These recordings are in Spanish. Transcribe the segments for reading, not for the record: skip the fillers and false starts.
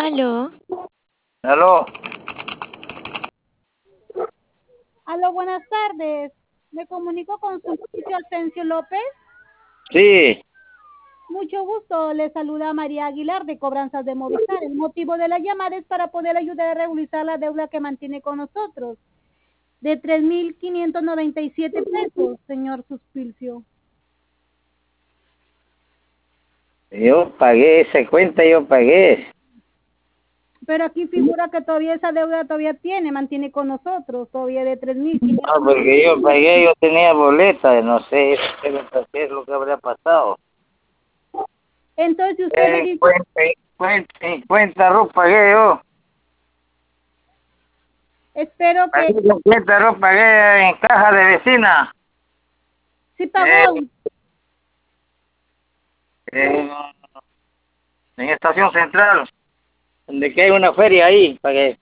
Aló. Aló, Aló, buenas tardes. Me comunico con Sulpicio Asensio López. sí, Mucho gusto. Le saluda María Aguilar de Cobranzas de Movistar. El motivo de la llamada es para poder ayudar a regularizar la deuda que mantiene con nosotros, de 3.597 pesos, señor Sulpicio. yo pagué esa cuenta, yo pagué. Pero aquí figura que todavía esa deuda mantiene con nosotros, todavía de No, porque yo 3.597. pagué, yo tenía boleta, no sé qué es lo que habrá pasado. Entonces usted verifica. En cuenta RUC pagué yo. Espero Pagué que en cuenta RUC, pagué en caja de vecina. sí Eh, pagó. en, en Estación Central, donde que hay una feria ahí, pagué.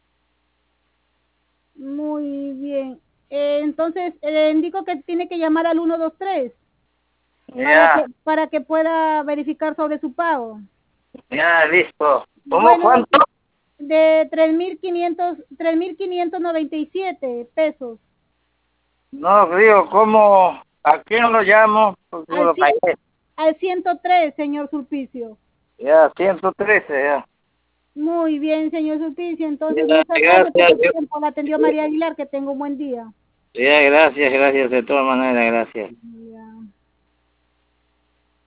Muy bien. Entonces, indico que tiene que llamar al 123 Ya, para que pueda verificar sobre su pago. ya, listo. ¿Cómo Bueno, cuánto? de 3.597 pesos. No, digo, ¿cómo? ¿A quién lo llamo? Porque yo Al, lo pagué. al 103, señor Sulpicio. Ya, 113, ya. Muy bien, señor Sulpicio. Entonces, Ya, muchas gracias por gracias. su tiempo. La atendió María Aguilar. Que tenga un buen día. Ya, gracias, gracias, de todas maneras, gracias. Ya.